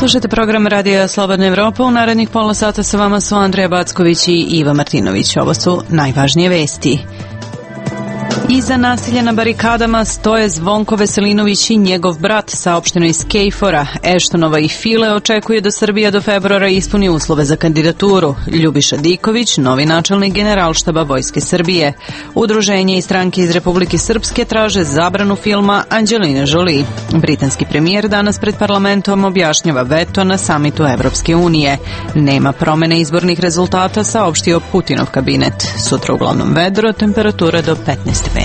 Slušajte program Radija Slobodna Evropa. U narednih pola sata sa vama su Andreja Backović i Iva Martinović. Ovo su najvažnije vesti. Iza nasilja na barikadama stoje Zvonko Veselinović i njegov brat, saopšteno iz KFOR-a. Eštonova i File očekuje da Srbija do februara ispuni uslove za kandidaturu. Ljubiša Diković, novi načelnik Generalštaba Vojske Srbije. Udruženje i stranke iz Republike Srpske traže zabranu filma Angelina Jolie. Britanski premijer danas pred parlamentom objašnjava veto na samitu Evropske unije. Nema promene izbornih rezultata, saopštio Putinov kabinet. Sutra uglavnom vedro, temperatura do 15 stepeni.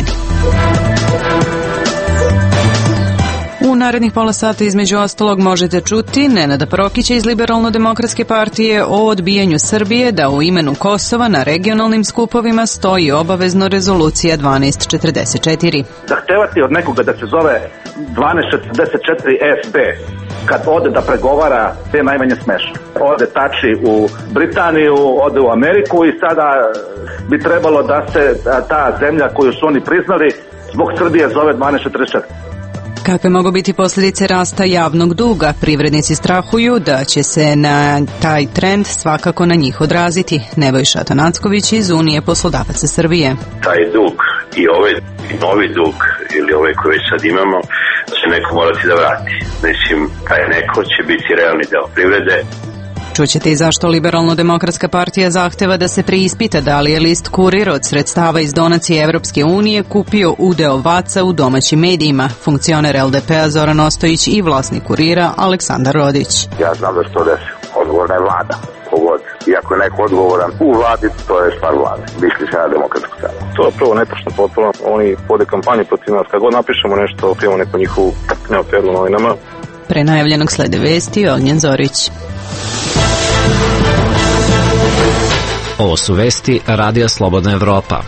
U narednih pola sata između ostalog možete čuti Nenada Prokića iz Liberalno-demokratske partije o odbijanju Srbije da u imenu Kosova na regionalnim skupovima stoji obavezno rezolucija 1244. Zahtevati od nekoga da se zove 1244 SD kad ode da pregovara, te najmanje smešno. Ode tači u Britaniju, ode u Ameriku i sada bi trebalo da se ta zemlja koju su oni priznali zbog Srbije zove 1244. Kakve mogu biti posljedice rasta javnog duga? Privrednici strahuju da će se na taj trend svakako na njih odraziti. Nebojša Atanacković iz Unije poslodavaca Srbije. Taj dug i ovaj novi dug ili ovaj koji sad imamo će neko morati da vrati. Mislim, taj neko će biti realni deo privrede. Čućete i zašto Liberalno-demokratska partija zahteva da se preispita da li je list Kurir od sredstava iz donacije Evropske unije kupio udeo Vaca u domaćim medijima. Funkcioner LDP-a Zoran Ostojić i vlasnik Kurira Aleksandar Rodić. Ja znam da se to desi. Odgovorna je vlada. Pogod. Iako je neko odgovoran u vladi, to je stvar vlade. Misli se na demokratsku stranu. To je prvo netačno potpuno. Oni vode kampanju protiv nas. Kad god napišemo nešto, prijemo neku njihovu neoferu novinama. Pre najavljenog slede vesti Ognjen Zorić. Ovo su vesti Radija Slobodna Evropa.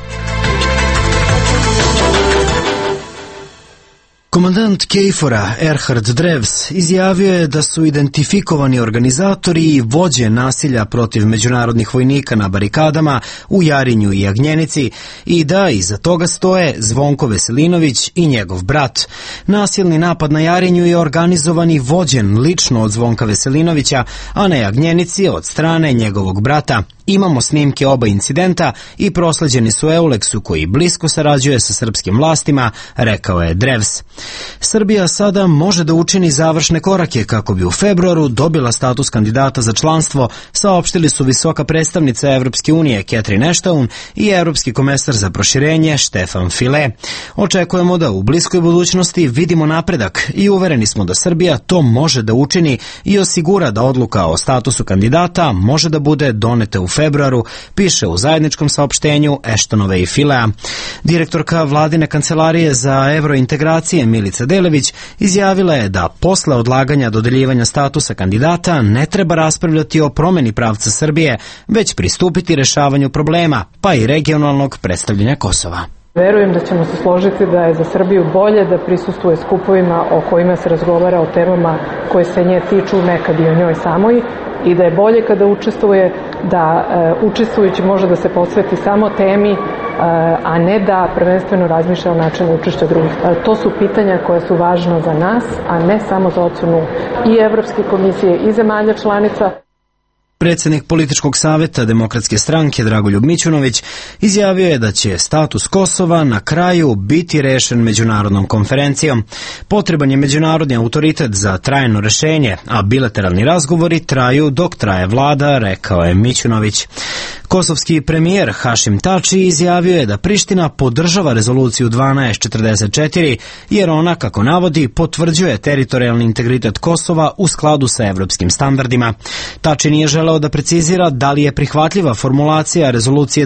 Komandant KFOR-a Erhard Drevs izjavio je da su identifikovani organizatori i vođe nasilja protiv međunarodnih vojnika na barikadama u Jarinju i Agnjenici i da iza toga stoje Zvonko Veselinović i njegov brat. Nasilni napad na Jarinju je organizovan i vođen lično od Zvonka Veselinovića, a na Agnjenici od strane njegovog brata. Imamo snimke oba incidenta i prosleđeni su Euleksu koji blisko sarađuje sa srpskim vlastima, rekao je Drevs. Srbija sada može da učini završne korake kako bi u februaru dobila status kandidata za članstvo, saopštili su visoka predstavnica Evropske unije Catherine Ashton i evropski komesar za proširenje Stefan File. Očekujemo da u bliskoj budućnosti vidimo napredak i uvereni smo da Srbija to može da učini i osigura da odluka o statusu kandidata može da bude doneta u februaru, piše u zajedničkom saopštenju Eštonove i Filea. Direktorka vladine kancelarije za evrointegracije Milica Delević izjavila je da posle odlaganja dodeljivanja statusa kandidata ne treba raspravljati o promeni pravca Srbije, već pristupiti rešavanju problema, pa i regionalnog predstavljanja Kosova. Verujem da ćemo se složiti da je za Srbiju bolje da prisustvuje skupovima o kojima se razgovara o temama koje se nje tiču, nekad i o njoj samoj, i da je bolje kada učestvuje, da učestvujući može da se posveti samo temi, a ne da prvenstveno razmišlja o načinu učešća drugih. To su pitanja koja su važna za nas, a ne samo za ocenu i Evropske komisije i zemalja članica. Predsjednik političkog savjeta Demokratske stranke Dragoljub Mićunović izjavio je da će status Kosova na kraju biti rešen međunarodnom konferencijom. Potreban je međunarodni autoritet za trajno rešenje, a bilateralni razgovori traju dok traje vlada, rekao je Mićunović. Kosovski premijer Hašim Tači izjavio je da Priština podržava rezoluciju 1244 jer ona, kako navodi, potvrđuje teritorijalni integritet Kosova u skladu sa evropskim standardima. Tači nije želeo da precizira da li je prihvatljiva formulacija rezolucije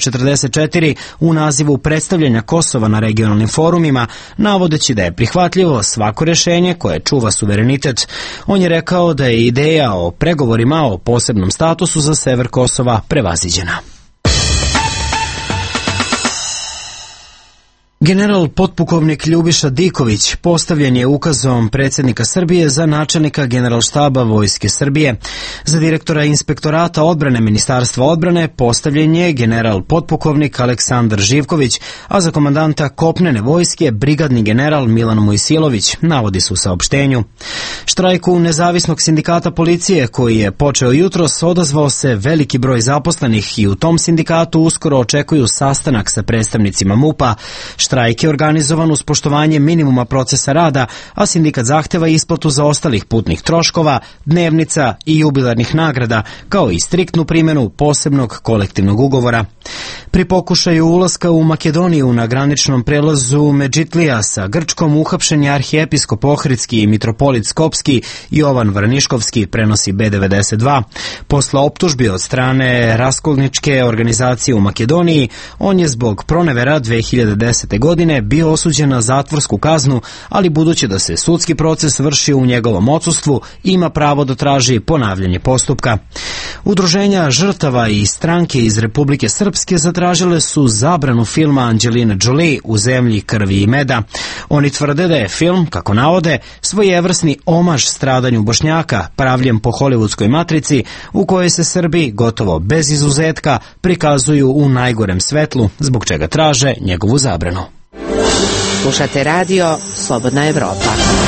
1244 u nazivu predstavljanja Kosova na regionalnim forumima, navodeći da je prihvatljivo svako rešenje koje čuva suverenitet. On je rekao da je ideja o pregovorima o posebnom statusu za sever Kosova prevaziđena. General potpukovnik Ljubiša Diković postavljen je ukazom predsjednika Srbije za načelnika Generalštaba Vojske Srbije. Za direktora Inspektorata odbrane Ministarstva odbrane postavljen je general potpukovnik Aleksandar Živković, a za komandanta kopnene vojske brigadni general Milan Mojsilović, navodi se u saopštenju. Štrajku nezavisnog sindikata policije, koji je počeo jutros, odazvao se veliki broj zaposlenih i u tom sindikatu uskoro očekuju sastanak sa predstavnicima MUP-a. Štrajk je organizovan uz poštovanje minimuma procesa rada, a sindikat zahteva isplatu zaostalih putnih troškova, dnevnica i jubilarnih nagrada, kao i striktnu primjenu posebnog kolektivnog ugovora. Pri pokušaju ulaska u Makedoniju na graničnom prelazu Medžitlija sa Grčkom uhapšen je arhijepiskop Ohridski i mitropolit Skopski Jovan Vraniškovski, prenosi B92. Posle optužbi od strane raskolničke organizacije u Makedoniji, on je zbog pronevera 2010. godine bio osuđen na zatvorsku kaznu, ali budući da se sudski proces vrši u njegovom odsustvu, ima pravo da traži ponavljanje postupka. Udruženja žrtava i stranke iz Republike Srpske zatražile su zabranu filma Anđeline Jolie U zemlji krvi i meda. Oni tvrde da je film, kako navode, svojevrsni omaž stradanju Bošnjaka, pravljen po hollywoodskoj matrici, u kojoj se Srbi, gotovo bez izuzetka, prikazuju u najgorem svetlu, zbog čega traže njegovu zabranu. Slušate radio Slobodna Evropa.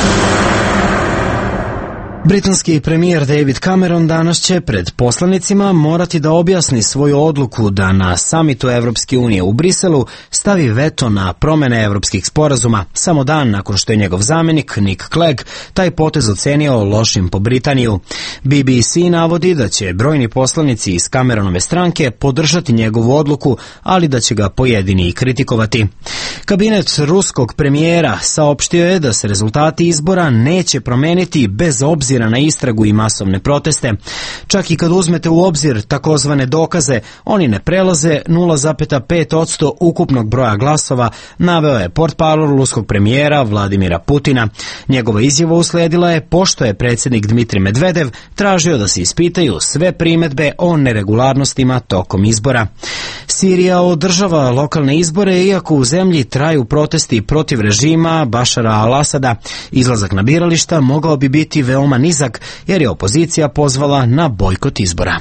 Britanski premijer David Cameron danas će pred poslanicima morati da objasni svoju odluku da na samitu Evropske unije u Briselu stavi veto na promene evropskih sporazuma, samo dan nakon što je njegov zamjenik Nick Clegg taj potez ocenio lošim po Britaniju. BBC navodi da će brojni poslanici iz Cameronove stranke podržati njegovu odluku, ali da će ga pojedini i kritikovati. Kabinet ruskog premijera saopštio je da se rezultati izbora neće promeniti bez obzira na istragu i masovne proteste. Čak i kad uzmete u obzir takozvane dokaze, oni ne prelaze 0,5% ukupnog broja glasova, naveo je portparol ruskog premijera Vladimira Putina. Njegova izjava usledila je pošto je predsjednik Dmitrij Medvedev tražio da se ispitaju sve primedbe o neregularnostima tokom izbora. Sirija održava lokalne izbore, iako u zemlji traju protesti protiv režima Bašara al-Asada. Izlazak na birališta mogao bi biti veoma nizak, jer je opozicija pozvala na bojkot izbora.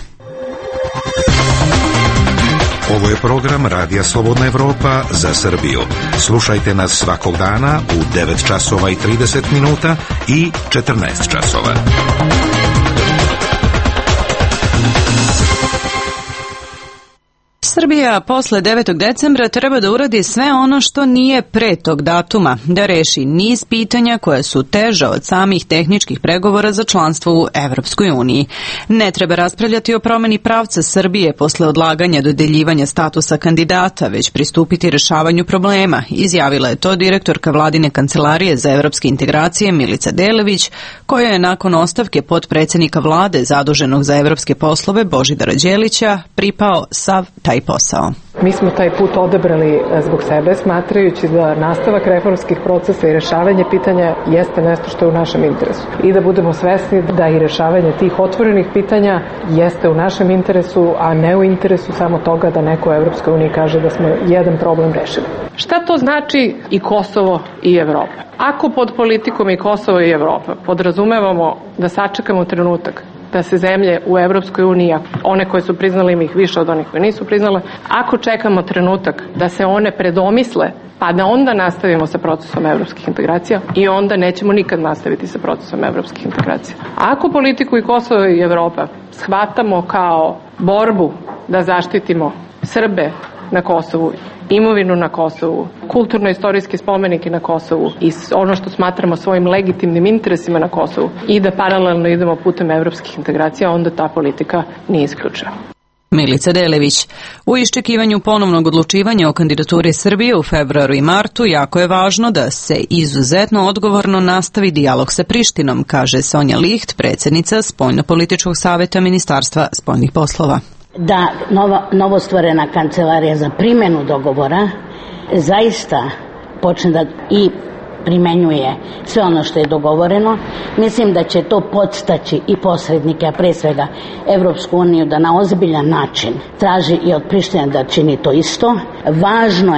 Ovo je program Radija Slobodna Evropa za Srbiju. Slušajte nas svakog dana u 9 časova i 30 minuta i 14 časova. Srbija posle 9. decembra treba da uradi sve ono što nije pre tog datuma, da reši niz pitanja koja su teža od samih tehničkih pregovora za članstvo u Evropskoj uniji. Ne treba raspravljati o promeni pravca Srbije posle odlaganja dodeljivanja statusa kandidata, već pristupiti rešavanju problema, izjavila je to direktorka Vladine kancelarije za evropske integracije Milica Delević, koja je nakon ostavke potpredsjednika vlade zaduženog za evropske poslove Božidara Đelića pripao sav taj posao. Mi smo taj put odabrali zbog sebe, smatrajući da nastavak reformskih procesa i rešavanje pitanja jeste nešto što je u našem interesu. I da budemo svesni da i rešavanje tih otvorenih pitanja jeste u našem interesu, a ne u interesu samo toga da neko u Evropskoj uniji kaže da smo jedan problem rešili. Šta to znači i Kosovo i Evropa? Ako pod politikom i Kosovo i Evropa podrazumevamo da sačekamo trenutak da se zemlje u Evropskoj uniji, one koje su priznale, ima ih više od onih koje nisu priznale, ako čekamo trenutak da se one predomisle, pa da onda nastavimo sa procesom evropskih integracija i onda nećemo nikad nastaviti sa procesom evropskih integracija. Ako politiku i Kosovo i Evropa shvatamo kao borbu da zaštitimo Srbe na Kosovu, imovinu na Kosovu, kulturno-istorijske spomenike na Kosovu i ono što smatramo svojim legitimnim interesima na Kosovu i da paralelno idemo putem evropskih integracija, onda ta politika nije isključena. Milica Delević. U iščekivanju ponovnog odlučivanja o kandidaturi Srbije u februaru i martu jako je važno da se izuzetno odgovorno nastavi dijalog sa Prištinom, kaže Sonja Licht, predsjednica Spoljnopolitičkog saveta Ministarstva spoljnih poslova. Da novostvorena kancelarija za primjenu dogovora zaista počne da i primenjuje sve ono što je dogovoreno. Mislim da će to podstaći i posrednike, a pre svega Evropsku uniju, da na ozbiljan način traži i od Prištine da čini to isto. Važno je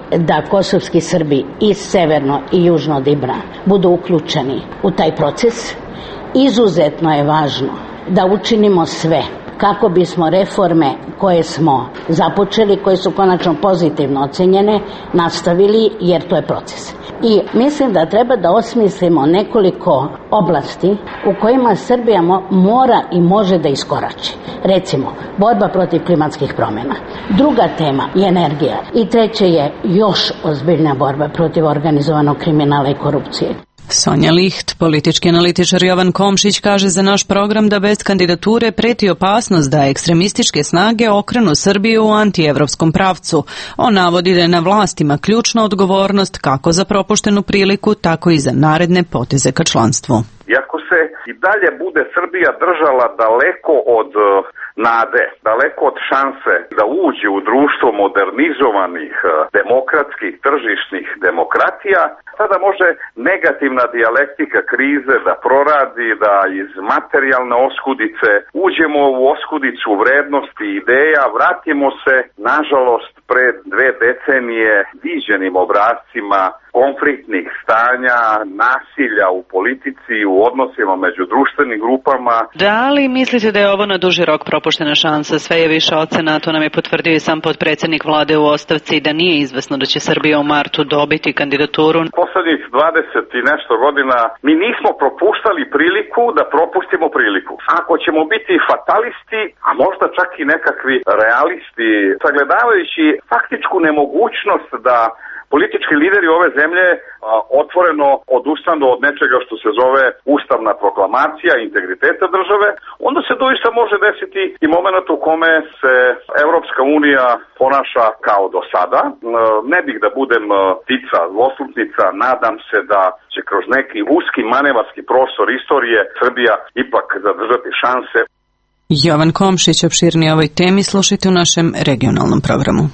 da kosovski Srbi i severno i južno od Ibra budu uključeni u taj proces. Izuzetno je važno da učinimo sve kako bismo reforme koje smo započeli, koje su konačno pozitivno ocenjene, nastavili, jer to je proces. I mislim da treba da osmislimo nekoliko oblasti u kojima Srbija mora i može da iskorači. Recimo, borba protiv klimatskih promjena. Druga tema je energija. I treće je još ozbiljna borba protiv organizovanog kriminala i korupcije. Sonja Licht, politički analitičar Jovan Komšić, kaže za naš program da bez kandidature preti opasnost da ekstremističke snage okrenu Srbiju u antievropskom pravcu. On navodi da je na vlastima ključna odgovornost kako za propuštenu priliku, tako i za naredne poteze ka članstvu. Iako se i dalje bude Srbija držala daleko od nade, daleko od šanse da uđe u društvo modernizovanih, demokratskih, tržišnih demokratija, tada može negativna dijalektika krize da proradi, da iz materijalne oskudice uđemo u oskudicu vrednosti i ideja, vratimo se, nažalost, pred 2 decenije viđenim obrascima konfliktnih stanja, nasilja u politici, u odnosima među društvenim grupama. Da li mislite da je ovo na duži rok propuštena šansa? Sve je više ocena, to nam je potvrdio i sam potpredsjednik vlade u ostavci, da nije izvesno da će Srbija u martu dobiti kandidaturu. Poslednjih 20 i nešto godina mi nismo propuštali priliku da propustimo priliku. Ako ćemo biti fatalisti, a možda čak i nekakvi realisti, sagledavajući faktičku nemogućnost da politički lideri ove zemlje otvoreno odustanu od nečega što se zove ustavna proklamacija integriteta države, onda se doista može desiti i moment u kome se Evropska unija ponaša kao do sada. Ne bih da budem ptica zloslutnica, nadam se da će kroz neki uski manevarski prostor istorije Srbija ipak zadržati šanse. Jovan Komšić, opširnije ovoj temi slušajte u našem regionalnom programu.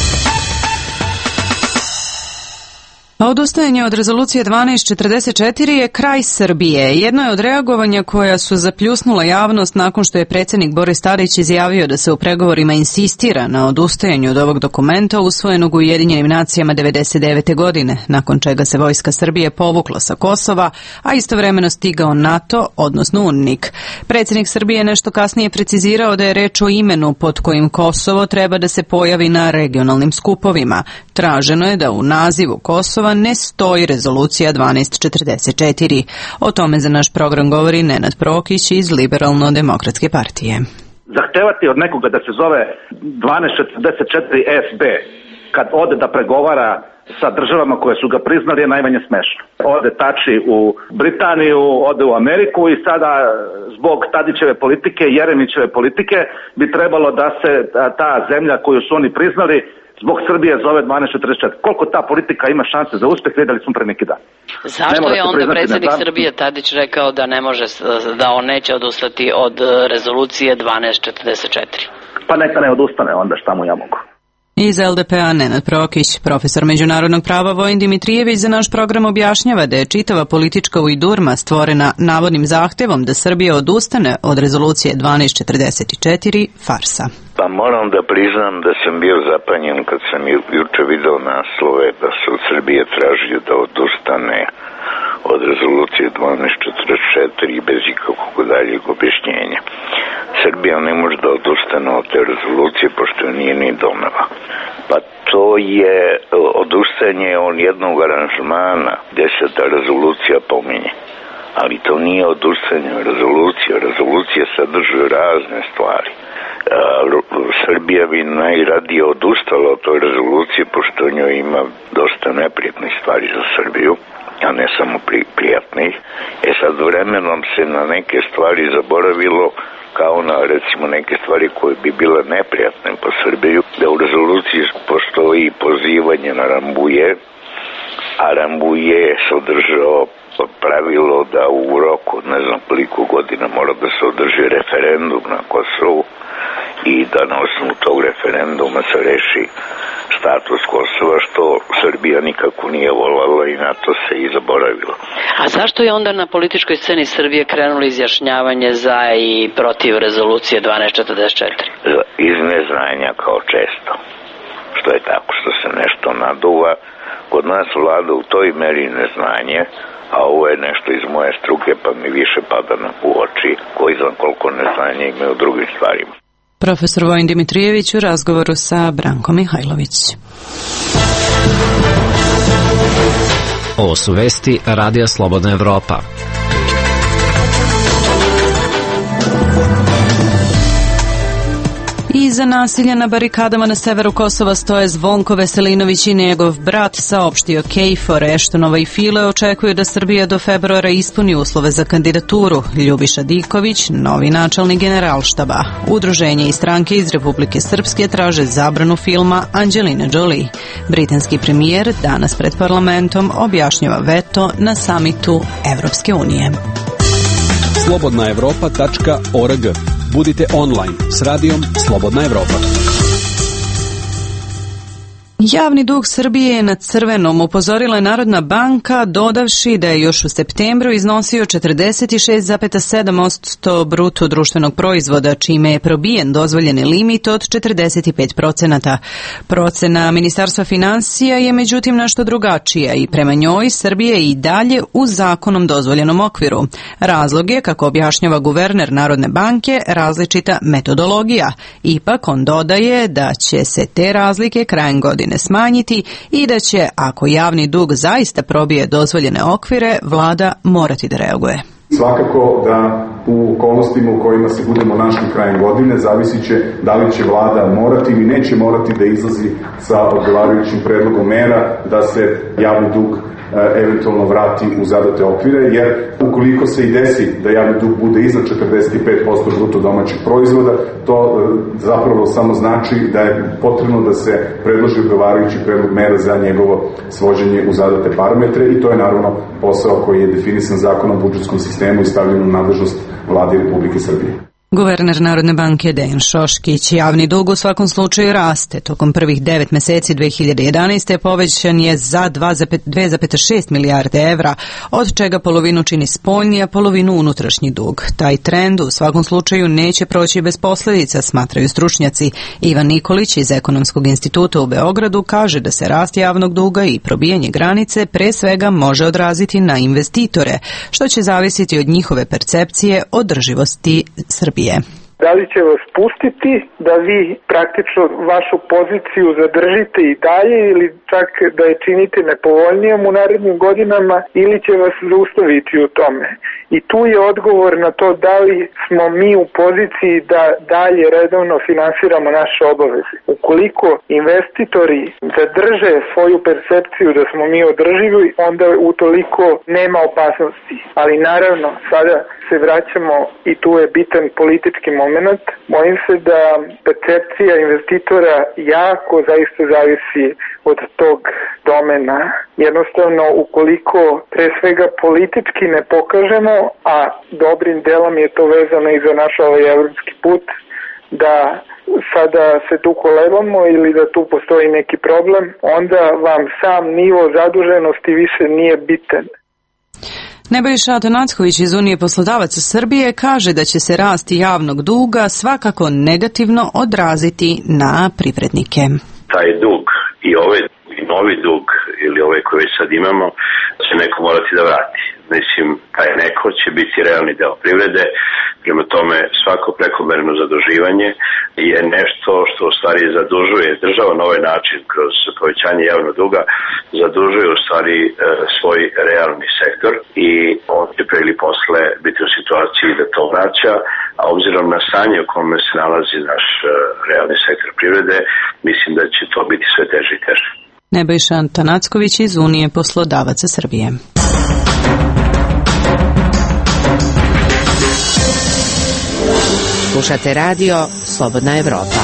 Odustajanje od rezolucije 1244 je kraj Srbije. Jedno je od reagovanja koja su zapljusnula javnost nakon što je predsjednik Boris Tadić izjavio da se u pregovorima insistira na odustajanju od ovog dokumenta usvojenog u Ujedinjenim nacijama 1999. godine, nakon čega se vojska Srbije povukla sa Kosova, a istovremeno stigao NATO, odnosno UNMIK. Predsjednik Srbije nešto kasnije precizirao da je reč o imenu pod kojim Kosovo treba da se pojavi na regionalnim skupovima. Traženo je da u nazivu Kosova ne stoji rezolucija 1244. O tome za naš program govori Nenad Prokić iz Liberalno-demokratske partije. Zahtevati od nekoga da se zove 1244 SB kad ode da pregovara sa državama koje su ga priznali je najmanje smešno. Ode tači u Britaniju, ode u Ameriku i sada zbog Tadićeve politike, Jeremićeve politike bi trebalo da se ta zemlja koju su oni priznali zbog Srbije zove 1244. Koliko ta politika ima šanse za uspeh, videli smo pre neki dan. Zašto je onda predsjednik Srbije Tadić rekao da ne može, da on neće odustati od rezolucije 1244? Pa neka ne odustane onda, šta mu ja mogu. Iz LDP-a Nenad Prokić, profesor međunarodnog prava Vojin Dimitrijević za naš program objašnjava da je čitava politička ujdurma stvorena navodnim zahtevom da Srbija odustane od rezolucije 1244 farsa. Pa moram da priznam da sam bio zapanjen kad sam juče video naslove da se od Srbije traži da odustane od rezolucije 1244 bez ikakvog daljeg objašnjenja. Srbija ne može da odustane od te rezolucije pošto nije ni donela. Pa to je odustajanje od jednog aranžmana gdje se ta rezolucija pominje. Ali to nije odustajanje od rezolucije. Rezolucija sadrži razne stvari. Srbija bi najradije odustala od toj rezolucije pošto njoj ima dosta neprijatnih stvari za Srbiju, a ne samo prijatnih. Sad vremenom se na neke stvari zaboravilo, kao na recimo neke stvari koje bi bile neprijatne po Srbiju, da u rezoluciji postoji pozivanje na Rambuje, a Rambuje je sadržao pravilo da u roku ne znam koliko godina mora da se održi referendum na Kosovu i da na osnovu tog referenduma se reši status Kosova, što Srbija nikako nije voljela i na to se i zaboravilo. A zašto je onda na političkoj sceni Srbije krenulo izjašnjavanje za i protiv rezolucije 1244? Iz neznanja kao često. što je tako, što se nešto naduva. Kod nas vlada u toj meri neznanje, a ovo je nešto iz moje struke, pa mi više pada u oči koji znam koliko neznanja imaju u drugim stvarima. Profesor Vojin Dimitrijević u razgovoru sa Brankom Mihajlović. Ovo su vesti Radija Slobodna Evropa. Iza nasilja na barikadama na severu Kosova stoje Zvonko Veselinović i njegov brat, saopštio KFOR. Eštonova i File očekuju da Srbija do februara ispuni uslove za kandidaturu. Ljubiša Diković, novi načelnik Generalštaba. Udruženje i stranke iz Republike Srpske traže zabranu filma Angelina Jolie. Britanski premijer danas pred parlamentom objašnjava veto na samitu Evropske unije. slobodnaevropa.org. Budite online s radijom Slobodna Evropa. Javni dug Srbije je na crvenom, upozorila je Narodna banka, dodavši da je još u septembru iznosio 46,7% bruto društvenog proizvoda, čime je probijen dozvoljeni limit od 45%. Procena Ministarstva finansija je međutim nešto drugačija i prema njoj Srbija je i dalje u zakonom dozvoljenom okviru. Razlog je, kako objašnjava guverner Narodne banke, različita metodologija. Ipak on dodaje da će se te razlike krajem godine smanjiti i da će, ako javni dug zaista probije dozvoljene okvire, vlada morati da reaguje. Svakako da u okolnostima u kojima se budemo našli krajem godine zavisit će da li će vlada morati ili neće morati da izlazi sa odgovarajućim predlogom mera da se javni dug eventualno vrati u zadate okvire, jer ukoliko se i desi da javni dug bude iznad 45% bruto domaćeg proizvoda, to zapravo samo znači da je potrebno da se predloži odgovarajući predlog mera za njegovo svođenje u zadate parametre i to je naravno posao koji je definisan Zakonom o budžetskom sistemu i stavljen u nadležnost Vlade Republike Srbije. Guverner Narodne banke Dejan Šoškić. Javni dug u svakom slučaju raste. Tokom prvih 9 meseci 2011. povećan je za 2,6 milijarde evra, od čega polovinu čini spoljni, a polovinu unutrašnji dug. Taj trend u svakom slučaju neće proći bez posljedica, smatraju stručnjaci. Ivan Nikolić iz Ekonomskog instituta u Beogradu kaže da se rast javnog duga i probijanje granice pre svega može odraziti na investitore, što će zavisiti od njihove percepcije održivosti Srbije. Da li će vas pustiti da vi praktično vašu poziciju zadržite i dalje ili čak da je činite nepovoljnijom u narednim godinama ili će vas zaustaviti u tome? I tu je odgovor na to da li smo mi u poziciji da dalje redovno finansiramo naše obaveze. Ukoliko investitori zadrže svoju percepciju da smo mi održivi, onda utoliko nema opasnosti. Ali naravno, sada se vraćamo i tu je bitan politički moment. Bojim se da percepcija investitora jako zaista zavisi od tog domena. Jednostavno, ukoliko pre svega politički ne pokažemo, a dobrim delom je to vezano i za naš ovaj evropski put, da sada se tu kolebamo ili da tu postoji neki problem, onda vam sam nivo zaduženosti više nije bitan. Nebojša Atanacković iz Unije poslodavaca Srbije kaže da će se rast javnog duga svakako negativno odraziti na privrednike. Taj dug i ovaj novi dug ili ovaj koji već sad imamo će neko morati da vrati. Mislim, taj neko će biti realni deo privrede, prema tome svako prekomerno zaduživanje je nešto što u stvari zadužuje država na ovaj način kroz povećanje javnog duga, zadužuje u stvari svoj realni sektor i on će pre ili posle biti u situaciji da to vraća, a obzirom na stanje u kome se nalazi naš realni sektor privrede, mislim da će to biti sve teže i teže. Nebojša Atanacković iz Unije poslodavaca Srbije. Slušate radio Slobodna Evropa.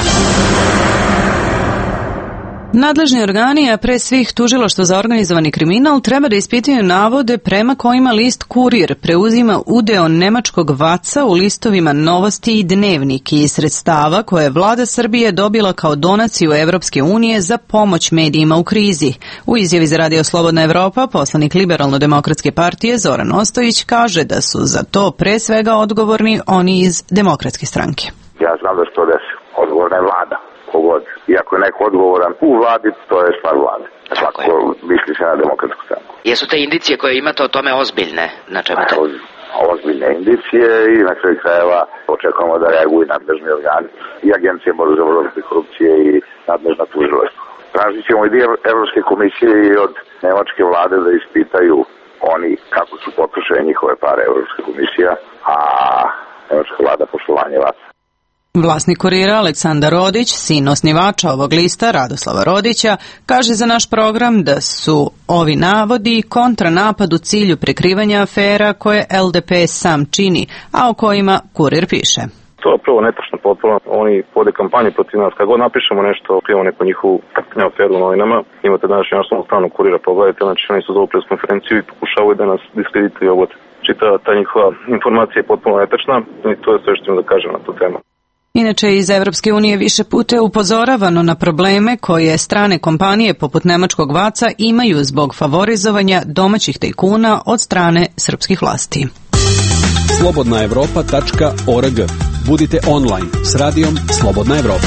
Nadležni organi, a pre svih Tužilaštvo za organizovani kriminal, treba da ispitaju navode prema kojima list Kurir preuzima udeo nemačkog Vaca u listovima Novosti i Dnevnik iz sredstava koje je vlada Srbije dobila kao donaciju Evropske unije za pomoć medijima u krizi. U izjavi za radio Slobodna Evropa poslanik Liberalno-demokratske partije Zoran Ostojić kaže da su za to pre svega odgovorni oni iz Demokratske stranke. Ja znam da se to desi. Odgovorna je vlada, kogod. I ako je neko odgovoran u vladi, to je stvar vlade. Svako misli se na Demokratsku stranku. Jesu te indicije koje imate o tome ozbiljne? Na čemu to? Ozbiljne indicije i na kraju krajeva očekujemo da reaguju nadležni organi i Agencije za borbu protiv korupcije i nadležna tužilaštva. Tražit ćemo i Evropske komisije i od nemačke vlade da ispitaju oni kako su potrošene njihove pare Evropska komisija, a nemačka vlada poštovanje vata. Vlasnik Kurira Aleksandar Rodić, sin osnivača ovog lista Radoslava Rodića, kaže za naš program da su ovi navodi kontranapad u cilju prikrivanja afera koje LDP sam čini, a o kojima Kurir piše. To je prvo netačno potpuno. Oni vode kampanju protiv nas. Kad god napišemo nešto, prijemo neku njihovu aferu u novinama. Imate današnju naslovnu stranu Kurira, pogledajte, znači oni su zovu pres konferenciju i pokušavaju da nas diskredituju ovog. Čita ta njihova informacija je potpuno netačna i to je sve što im da kažem na tu temu. Inače, iz Evropske unije više puta je upozoravano na probleme koje strane kompanije poput nemačkog Vaca imaju zbog favorizovanja domaćih tajkuna od strane srpskih vlasti. Slobodnaevropa.org. Budite online s radijom Slobodna Evropa.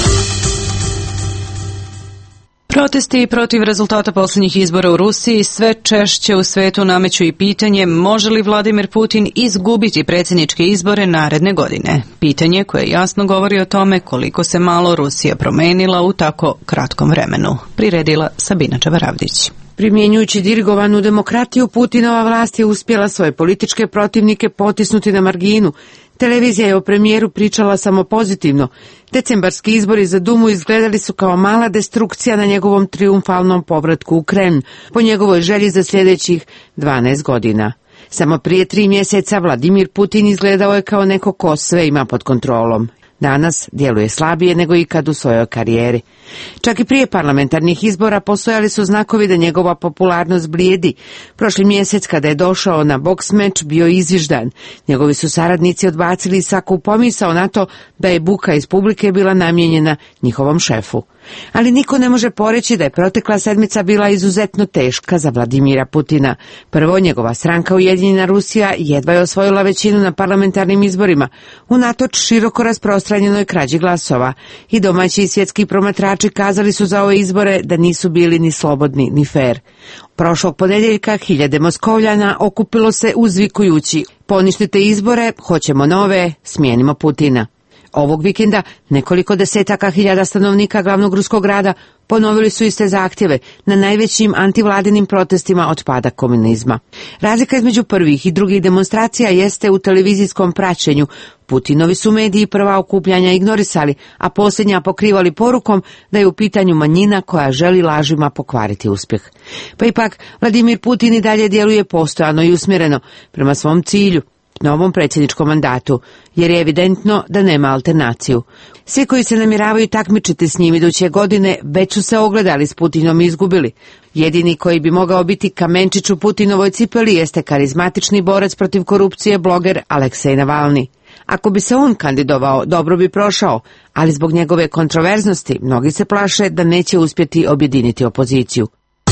Protesti protiv rezultata posljednjih izbora u Rusiji sve češće u svetu nameću i pitanje može li Vladimir Putin izgubiti predsjedničke izbore naredne godine. Pitanje koje jasno govori o tome koliko se malo Rusija promenila u tako kratkom vremenu. Priredila Sabina Čabaravdić. Primjenjujući dirigovanu demokratiju, Putinova vlast je uspjela svoje političke protivnike potisnuti na marginu. Televizija je o premijeru pričala samo pozitivno. Decembarski izbori za Dumu izgledali su kao mala destrukcija na njegovom triumfalnom povratku u Kremlj, po njegovoj želji za sljedećih 12 godina. Samo prije 3 mjeseca Vladimir Putin izgledao je kao neko ko sve ima pod kontrolom. Danas djeluje slabije nego ikad u svojoj karijeri. Čak i prije parlamentarnih izbora postojali su znakovi da njegova popularnost blijedi. Prošli mjesec kada je došao na boks meč bio izviždan. Njegovi su saradnici odbacili svaku pomisao na to da je buka iz publike bila namijenjena njihovom šefu. Ali niko ne može poreći da je protekla sedmica bila izuzetno teška za Vladimira Putina. Prvo, njegova stranka Ujedinjena Rusija jedva je osvojila većinu na parlamentarnim izborima, unatoč široko rasprostranjenoj krađi glasova. I domaći i svjetski promatrači kazali su za ove izbore da nisu bili ni slobodni ni fer. Prošlog ponedjeljka hiljade Moskovljana okupilo se uzvikujući: poništite izbore, hoćemo nove, smijenimo Putina. Ovog vikenda nekoliko desetaka hiljada stanovnika glavnog ruskog grada ponovili su iste zahtjeve na najvećim antivladinim protestima od pada komunizma. Razlika između prvih i drugih demonstracija jeste u televizijskom praćenju. Putinovi su mediji prva okupljanja ignorisali, a posljednja pokrivali porukom da je u pitanju manjina koja želi lažima pokvariti uspjeh. Pa ipak, Vladimir Putin i dalje djeluje postojano i usmjereno prema svom cilju, novom predsjedničkom mandatu, jer je evidentno da nema alternaciju. Svi koji se namjeravaju takmičiti s njim iduće godine već su se ogledali s Putinom i izgubili. Jedini koji bi mogao biti kamenčić u Putinovoj cipeli jeste karizmatični borac protiv korupcije bloger Aleksej Navalni. Ako bi se on kandidovao, dobro bi prošao, ali zbog njegove kontroverznosti mnogi se plaše da neće uspjeti objediniti opoziciju.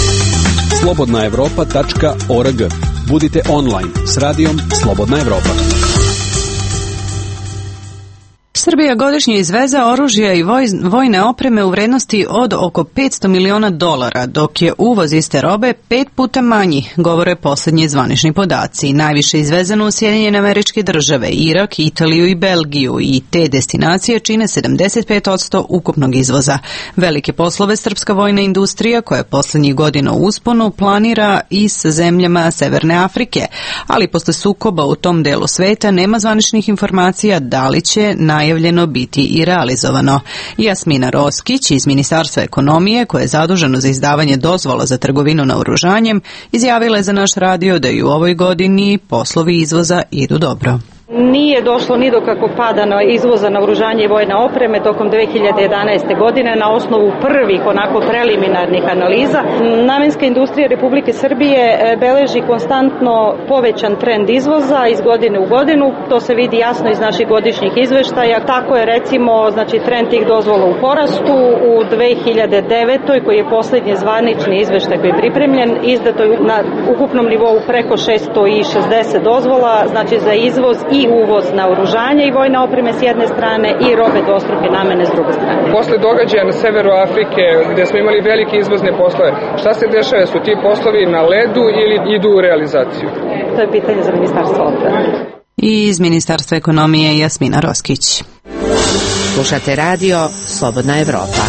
Slobodnaevropa.org. Budite online s radijom Slobodna Evropa. Srbija godišnje izveze oružja i vojne opreme u vrednosti od oko $500 miliona, dok je uvoz iste robe 5 puta manji, govore posljednji zvanični podaci. Najviše izvezeno u Sjedinjene Američke Države, Irak, Italiju i Belgiju, i te destinacije čine 75% ukupnog izvoza. Velike poslove srpska vojna industrija, koja je posljednjih godina u usponu, planira i sa zemljama Severne Afrike, ali posle sukoba u tom delu sveta nema zvaničnih informacija da li će najavljeno biti i realizovano. Jasmina Roskić iz Ministarstva ekonomije, koje je zaduženo za izdavanje dozvola za trgovinu naoružanjem, izjavila je za naš radio da i u ovoj godini poslovi izvoza idu dobro. Nije došlo ni do kakvog pada na izvoza naoružanja i vojne opreme tokom 2011. godine na osnovu prvih onako preliminarnih analiza. Namenska industrija Republike Srbije beleži konstantno povećan trend izvoza iz godine u godinu. To se vidi jasno iz naših godišnjih izveštaja. Tako je recimo trend tih dozvola u porastu. U 2009. koji je posljednji zvanični izveštaj koji je pripremljen, izdato je na ukupnom nivou preko 660 dozvola, znači za izvoz i i uvoz naoružanja i vojne opreme s jedne strane i robe dvostruke namene s druge strane. Posle događaja na severu Afrike gde smo imali velike izvozne poslove, šta se dešava? Su ti poslovi na ledu ili idu u realizaciju? To je pitanje za Ministarstvo odbrane. I iz Ministarstva ekonomije Jasmina Roskić. Slušate radio Slobodna Evropa.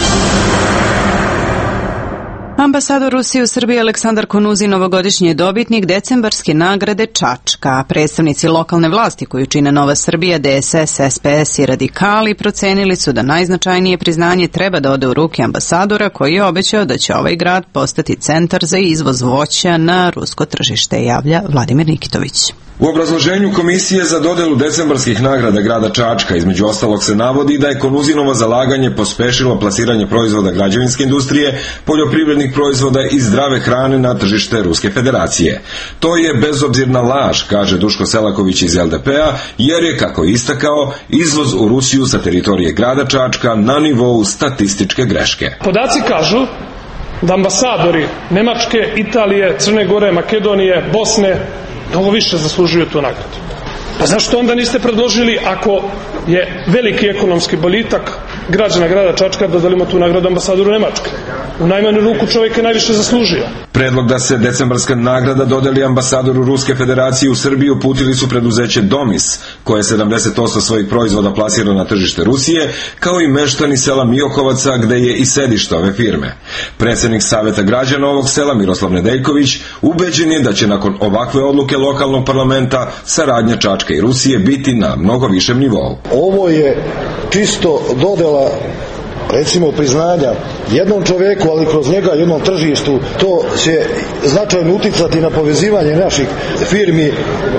Ambasador Rusije u Srbiji Aleksandar Konuzin ovogodišnji je dobitnik decembarske nagrade Čačka. Predstavnici lokalne vlasti koju čine Nova Srbija, DSS, SPS i Radikali procenili su da najznačajnije priznanje treba da ode u ruke ambasadora koji je obećao da će ovaj grad postati centar za izvoz voća na rusko tržište, javlja Vladimir Nikitović. U obrazloženju Komisije za dodelu decembarskih nagrada grada Čačka između ostalog se navodi da je Konuzinovo zalaganje pospešilo plasiranje proizvoda građevinske industrije, poljoprivrednih proizvoda i zdrave hrane na tržište Ruske federacije. To je bezobzirna laž, kaže Duško Selaković iz LDP-a, jer je, kako je istakao, izvoz u Rusiju sa teritorije grada Čačka na nivou statističke greške. Podaci kažu da ambasadori Nemačke, Italije, Crne Gore, Makedonije, Bosne mnogo više zaslužuju tu nagradu. Pa zašto onda niste predložili, ako je veliki ekonomski boljitak građana grada Čačka, da delimo tu nagradu ambasadoru Nemačke? U najmanju ruku čovjek je najviše zaslužio. Predlog da se decembarska nagrada dodeli ambasadoru Ruske federacije u Srbiju uputili su preduzeće Domis, koje 70% svojih proizvoda plasira na tržište Rusije, kao i meštani sela Miokovaca, gde je i sedište ove firme. Predsednik Saveta građana ovog sela Miroslav Nedeljković ubeđen je da će nakon ovakve odluke lokalnog parlamenta saradnja Čačka i Rusije biti na mnogo višem nivou. Ovo je čisto dodela, recimo, priznanja jednom čoveku, ali kroz njega jednom tržištu. To će značajno uticati na povezivanje naših firmi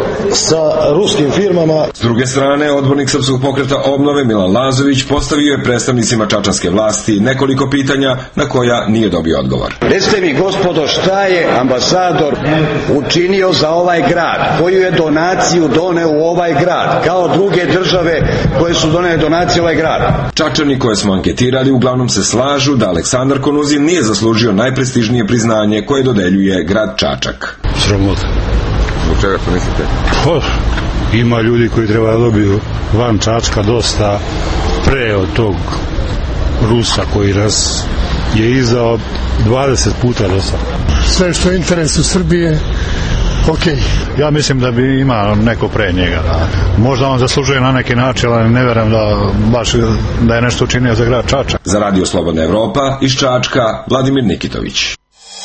sa ruskim firmama. S druge strane, odbornik Srpskog pokreta obnove Milan Lazović postavio je predstavnicima čačanske vlasti nekoliko pitanja na koja nije dobio odgovor. Recite mi, gospodo, šta je ambasador učinio za ovaj grad? Koju je donaciju doneo u ovaj grad, kao druge države koje su donele donacije u ovaj grad? Čačani koje smo anketirali uglavnom se slažu da Aleksandar Konuzin nije zaslužio najprestižnije priznanje koje dodeljuje grad Čačak. Sramota. Zbog čega to mislite? Ima ljudi koji treba da dobiju van Čačka dosta pre od tog Rusa koji nas je izdao 20 puta do sada. Sve što je interes u Srbije, okej. Ja mislim da bi ima neko pre njega. Možda on zaslužuje na neki način, ali ne verujem da baš da je nešto učinio za grad Čačak. Za Radio Slobodna Evropa iz Čačka, Vladimir Nikitović.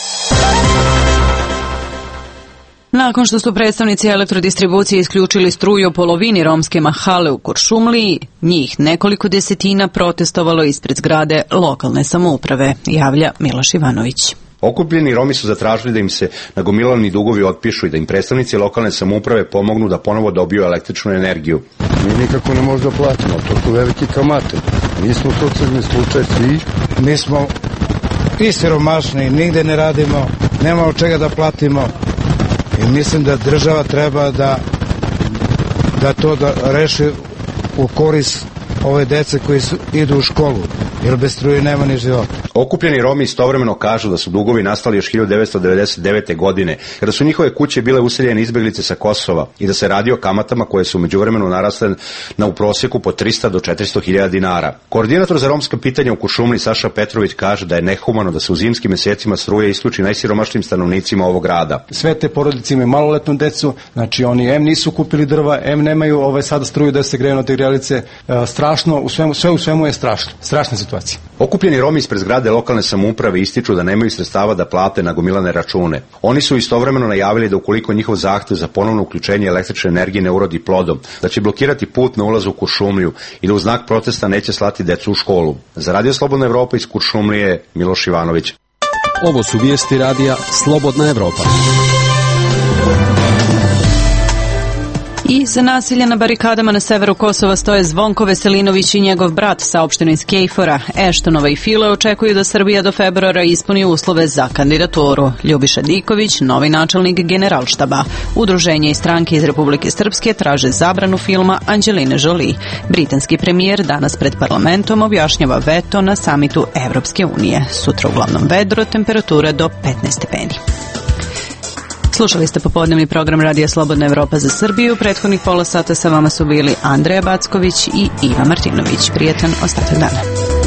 Nakon što su predstavnici elektrodistribucije isključili struju u polovini romske mahale u Kuršumliji, njih nekoliko desetina protestovalo ispred zgrade lokalne samouprave, javlja Miloš Ivanović. Okupljeni Romi su zatražili da im se nagomilani dugovi otpišu i da im predstavnici lokalne samouprave pomognu da ponovo dobiju električnu energiju. Mi nikako ne možemo da platimo, to su velike kamate. Mi smo to crni slučaj svi. Mi smo i siromašni, nigde ne radimo, nemamo čega da platimo i mislim da država treba da to da reši u korist ove dece koji idu u školu, jer bez struje nema ni života. Okupljeni Romi istovremeno kažu da su dugovi nastali još 1999. godine, kada su njihove kuće bile useljene izbeglice sa Kosova i da se radi o kamatama koje su međuvremeno narasle na u prosjeku po 300 do 400 hiljada dinara. Koordinator za romska pitanja u Kuršumliji Saša Petrović kaže da je nehumano da se u zimskim mesecima struje isključi najsiromašnijim stanovnicima ovog grada. Sve te porodice imaju maloletnu decu, znači oni M nisu kupili drva, M nemaju sada struju da se greju na te grijalice. Strašno, sve u svemu je strašno. Strašna situacija. Okupljeni Romi ispred zgrade lokalne samouprave ističu da nemaju sredstava da plate nagomilane račune. Oni su istovremeno najavili da ukoliko njihov zahtev za ponovno uključenje električne energije ne urodi plodom, da će blokirati put na ulazu u Kuršumliju i da u znak protesta neće slati decu u školu. Za Radio Slobodna Evropa iz Kuršumlije, Miloš Ivanović. Ovo su vijesti radija Slobodna Evropa. Iza nasilja na barikadama na severu Kosova stoje Zvonko Veselinović i njegov brat, saopšteno iz Kejfora. Eštonova i File očekuju da Srbija do februara ispuni uslove za kandidaturu. Ljubiša Diković, novi načelnik Generalštaba. Udruženje i stranke iz Republike Srpske traže zabranu filma Anđeline Jolie. Britanski premijer danas pred parlamentom objašnjava veto na samitu Evropske unije. Sutra uglavnom vedro, temperatura do 15 stepeni. Slušali ste popodnevni program Radija Slobodna Evropa za Srbiju. Prethodnih pola sata sa vama su bili Andreja Backović i Iva Martinović. Prijetan ostatak dana.